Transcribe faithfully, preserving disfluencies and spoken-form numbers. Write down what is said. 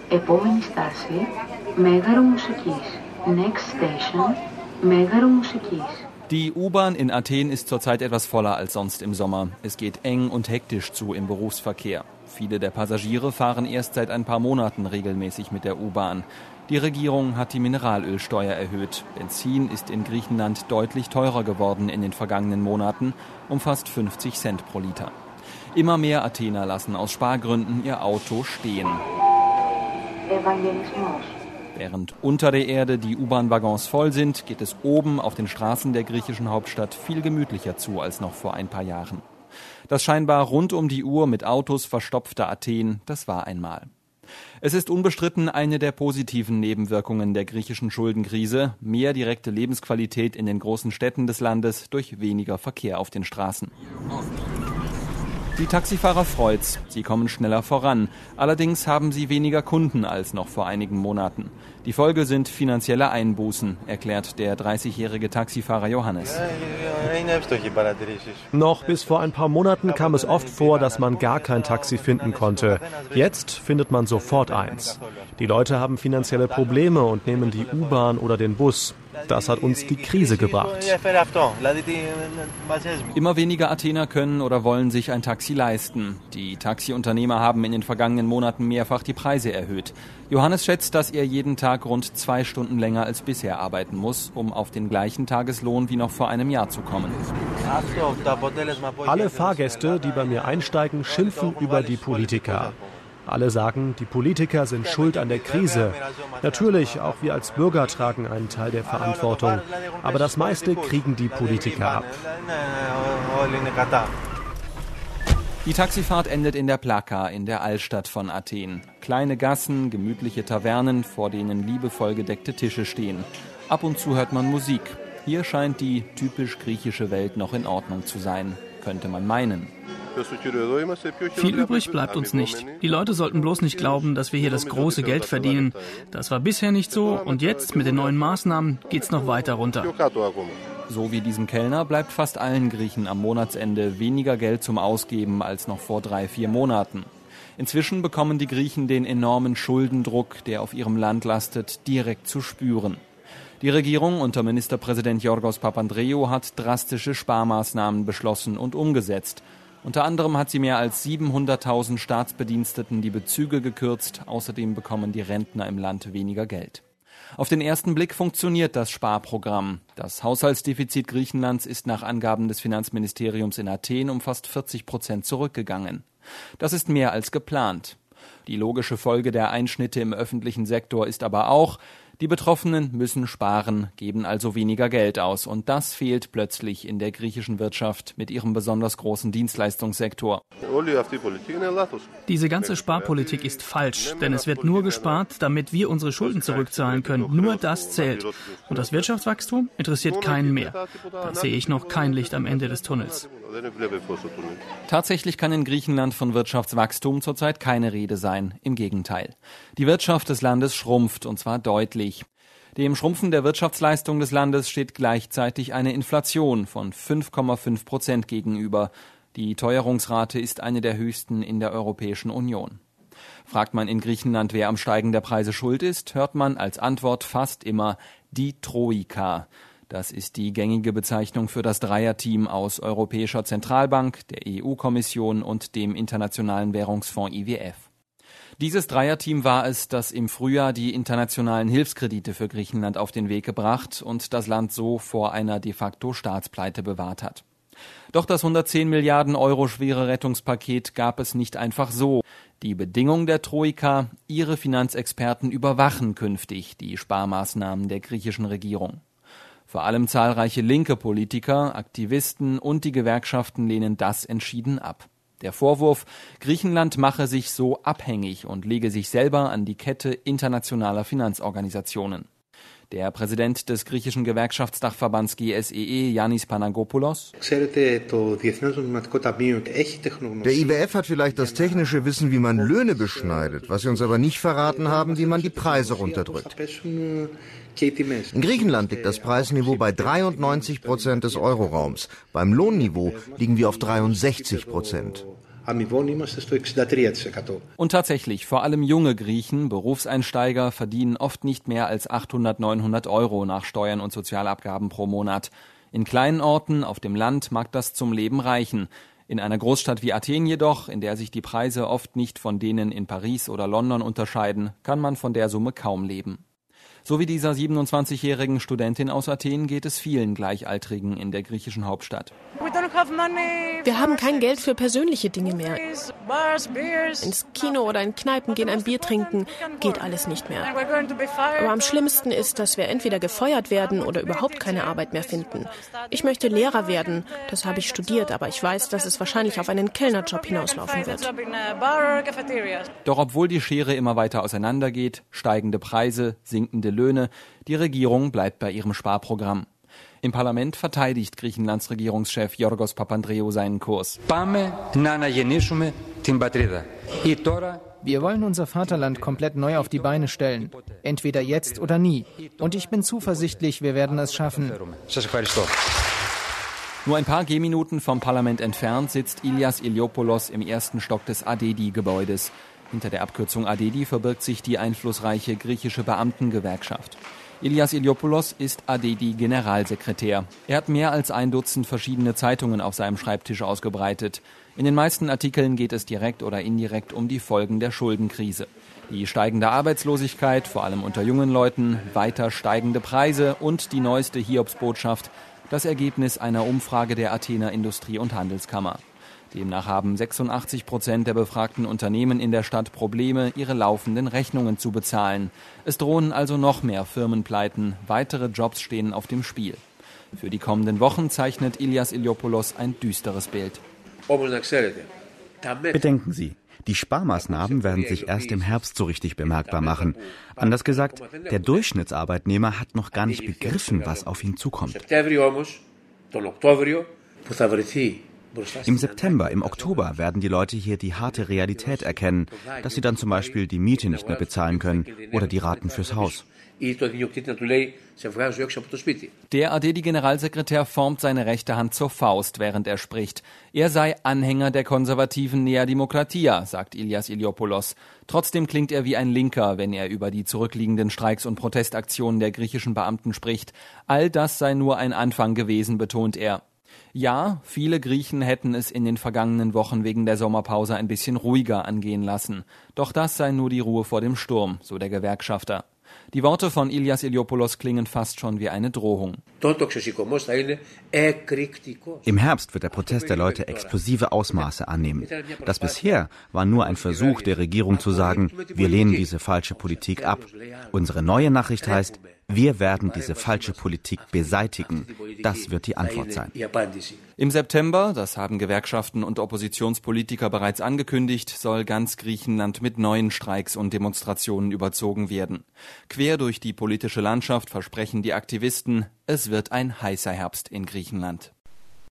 Επόμενη στάση, Μέγαρο Μουσικής. Next station, Μέγαρο Μουσικής. Die U-Bahn in Athen ist zurzeit etwas voller als sonst im Sommer. Es geht eng und hektisch zu im Berufsverkehr. Viele der Passagiere fahren erst seit ein paar Monaten regelmäßig mit der U-Bahn. Die Regierung hat die Mineralölsteuer erhöht. Benzin ist in Griechenland deutlich teurer geworden in den vergangenen Monaten, um fast fünfzig Cent pro Liter. Immer mehr Athener lassen aus Spargründen ihr Auto stehen. Evangelismus. Während unter der Erde die U-Bahn-Waggons voll sind, geht es oben auf den Straßen der griechischen Hauptstadt viel gemütlicher zu als noch vor ein paar Jahren. Das scheinbar rund um die Uhr mit Autos verstopfte Athen, das war einmal. Es ist unbestritten eine der positiven Nebenwirkungen der griechischen Schuldenkrise, mehr direkte Lebensqualität in den großen Städten des Landes durch weniger Verkehr auf den Straßen. Die Taxifahrer freut's, sie kommen schneller voran. Allerdings haben sie weniger Kunden als noch vor einigen Monaten. Die Folge sind finanzielle Einbußen, erklärt der dreißigjährige Taxifahrer Johannes. Noch bis vor ein paar Monaten kam es oft vor, dass man gar kein Taxi finden konnte. Jetzt findet man sofort eins. Die Leute haben finanzielle Probleme und nehmen die U-Bahn oder den Bus. Das hat uns die Krise gebracht. Immer weniger Athener können oder wollen sich ein Taxi leisten. Die Taxiunternehmer haben in den vergangenen Monaten mehrfach die Preise erhöht. Johannes schätzt, dass er jeden Tag rund zwei Stunden länger als bisher arbeiten muss, um auf den gleichen Tageslohn wie noch vor einem Jahr zu kommen. Alle Fahrgäste, die bei mir einsteigen, schimpfen über die Politiker. Alle sagen, die Politiker sind schuld an der Krise. Natürlich, auch wir als Bürger tragen einen Teil der Verantwortung. Aber das meiste kriegen die Politiker ab. Die Taxifahrt endet in der Plaka, in der Altstadt von Athen. Kleine Gassen, gemütliche Tavernen, vor denen liebevoll gedeckte Tische stehen. Ab und zu hört man Musik. Hier scheint die typisch griechische Welt noch in Ordnung zu sein, könnte man meinen. Viel übrig bleibt uns nicht. Die Leute sollten bloß nicht glauben, dass wir hier das große Geld verdienen. Das war bisher nicht so und jetzt mit den neuen Maßnahmen geht's noch weiter runter. So wie diesem Kellner bleibt fast allen Griechen am Monatsende weniger Geld zum Ausgeben als noch vor drei, vier Monaten. Inzwischen bekommen die Griechen den enormen Schuldendruck, der auf ihrem Land lastet, direkt zu spüren. Die Regierung unter Ministerpräsident Yorgos Papandreou hat drastische Sparmaßnahmen beschlossen und umgesetzt. Unter anderem hat sie mehr als siebenhunderttausend Staatsbediensteten die Bezüge gekürzt. Außerdem bekommen die Rentner im Land weniger Geld. Auf den ersten Blick funktioniert das Sparprogramm. Das Haushaltsdefizit Griechenlands ist nach Angaben des Finanzministeriums in Athen um fast vierzig Prozent zurückgegangen. Das ist mehr als geplant. Die logische Folge der Einschnitte im öffentlichen Sektor ist aber auch, die Betroffenen müssen sparen, geben also weniger Geld aus. Und das fehlt plötzlich in der griechischen Wirtschaft mit ihrem besonders großen Dienstleistungssektor. Diese ganze Sparpolitik ist falsch, denn es wird nur gespart, damit wir unsere Schulden zurückzahlen können. Nur das zählt. Und das Wirtschaftswachstum interessiert keinen mehr. Da sehe ich noch kein Licht am Ende des Tunnels. Tatsächlich kann in Griechenland von Wirtschaftswachstum zurzeit keine Rede sein. Im Gegenteil. Die Wirtschaft des Landes schrumpft, und zwar deutlich. Dem Schrumpfen der Wirtschaftsleistung des Landes steht gleichzeitig eine Inflation von fünf Komma fünf Prozent gegenüber. Die Teuerungsrate ist eine der höchsten in der Europäischen Union. Fragt man in Griechenland, wer am Steigen der Preise schuld ist, hört man als Antwort fast immer die Troika. Das ist die gängige Bezeichnung für das Dreierteam aus Europäischer Zentralbank, der E U-Kommission und dem Internationalen Währungsfonds I W F. Dieses Dreierteam war es, das im Frühjahr die internationalen Hilfskredite für Griechenland auf den Weg gebracht und das Land so vor einer de facto Staatspleite bewahrt hat. Doch das hundertzehn Milliarden Euro schwere Rettungspaket gab es nicht einfach so. Die Bedingung der Troika, ihre Finanzexperten überwachen künftig die Sparmaßnahmen der griechischen Regierung. Vor allem zahlreiche linke Politiker, Aktivisten und die Gewerkschaften lehnen das entschieden ab. Der Vorwurf, Griechenland mache sich so abhängig und lege sich selber an die Kette internationaler Finanzorganisationen. Der Präsident des griechischen Gewerkschaftsdachverbands G S E E, Yannis Panagopoulos: Der I W F hat vielleicht das technische Wissen, wie man Löhne beschneidet, was sie uns aber nicht verraten haben, wie man die Preise runterdrückt. In Griechenland liegt das Preisniveau bei dreiundneunzig Prozent des Euroraums. Beim Lohnniveau liegen wir auf dreiundsechzig Prozent. Und tatsächlich, vor allem junge Griechen, Berufseinsteiger, verdienen oft nicht mehr als achthundert, neunhundert Euro nach Steuern und Sozialabgaben pro Monat. In kleinen Orten auf dem Land mag das zum Leben reichen. In einer Großstadt wie Athen jedoch, in der sich die Preise oft nicht von denen in Paris oder London unterscheiden, kann man von der Summe kaum leben. So wie dieser siebenundzwanzigjährigen Studentin aus Athen geht es vielen Gleichaltrigen in der griechischen Hauptstadt. Wir haben kein Geld für persönliche Dinge mehr. Ins Kino oder in Kneipen gehen, ein Bier trinken, geht alles nicht mehr. Aber am schlimmsten ist, dass wir entweder gefeuert werden oder überhaupt keine Arbeit mehr finden. Ich möchte Lehrer werden, das habe ich studiert, aber ich weiß, dass es wahrscheinlich auf einen Kellnerjob hinauslaufen wird. Doch obwohl die Schere immer weiter auseinandergeht, steigende Preise, sinkende Löhne, die Regierung bleibt bei ihrem Sparprogramm. Im Parlament verteidigt Griechenlands Regierungschef Yorgos Papandreou seinen Kurs. Wir wollen unser Vaterland komplett neu auf die Beine stellen. Entweder jetzt oder nie. Und ich bin zuversichtlich, wir werden es schaffen. Nur ein paar Gehminuten vom Parlament entfernt sitzt Ilias Iliopoulos im ersten Stock des A D E D-Gebäudes. Hinter der Abkürzung A D E D verbirgt sich die einflussreiche griechische Beamtengewerkschaft. Ilias Iliopoulos ist A D E D-Generalsekretär. Er hat mehr als ein Dutzend verschiedene Zeitungen auf seinem Schreibtisch ausgebreitet. In den meisten Artikeln geht es direkt oder indirekt um die Folgen der Schuldenkrise. Die steigende Arbeitslosigkeit, vor allem unter jungen Leuten, weiter steigende Preise und die neueste Hiobsbotschaft, das Ergebnis einer Umfrage der Athener Industrie- und Handelskammer. Demnach haben sechsundachtzig Prozent der befragten Unternehmen in der Stadt Probleme, ihre laufenden Rechnungen zu bezahlen. Es drohen also noch mehr Firmenpleiten, weitere Jobs stehen auf dem Spiel. Für die kommenden Wochen zeichnet Ilias Iliopoulos ein düsteres Bild. Bedenken Sie, die Sparmaßnahmen werden sich erst im Herbst so richtig bemerkbar machen. Anders gesagt, der Durchschnittsarbeitnehmer hat noch gar nicht begriffen, was auf ihn zukommt. Im September, im Oktober werden die Leute hier die harte Realität erkennen, dass sie dann zum Beispiel die Miete nicht mehr bezahlen können oder die Raten fürs Haus. Der A D E D-Generalsekretär formt seine rechte Hand zur Faust, während er spricht. Er sei Anhänger der konservativen Nea Dimokratia, sagt Ilias Iliopoulos. Trotzdem klingt er wie ein Linker, wenn er über die zurückliegenden Streiks und Protestaktionen der griechischen Beamten spricht. All das sei nur ein Anfang gewesen, betont er. Ja, viele Griechen hätten es in den vergangenen Wochen wegen der Sommerpause ein bisschen ruhiger angehen lassen. Doch das sei nur die Ruhe vor dem Sturm, so der Gewerkschafter. Die Worte von Ilias Iliopoulos klingen fast schon wie eine Drohung. Im Herbst wird der Protest der Leute explosive Ausmaße annehmen. Das bisher war nur ein Versuch der Regierung zu sagen, wir lehnen diese falsche Politik ab. Unsere neue Nachricht heißt, wir werden diese falsche Politik beseitigen. Das wird die Antwort sein. Im September, das haben Gewerkschaften und Oppositionspolitiker bereits angekündigt, soll ganz Griechenland mit neuen Streiks und Demonstrationen überzogen werden. Quer durch die politische Landschaft versprechen die Aktivisten, es wird ein heißer Herbst in Griechenland.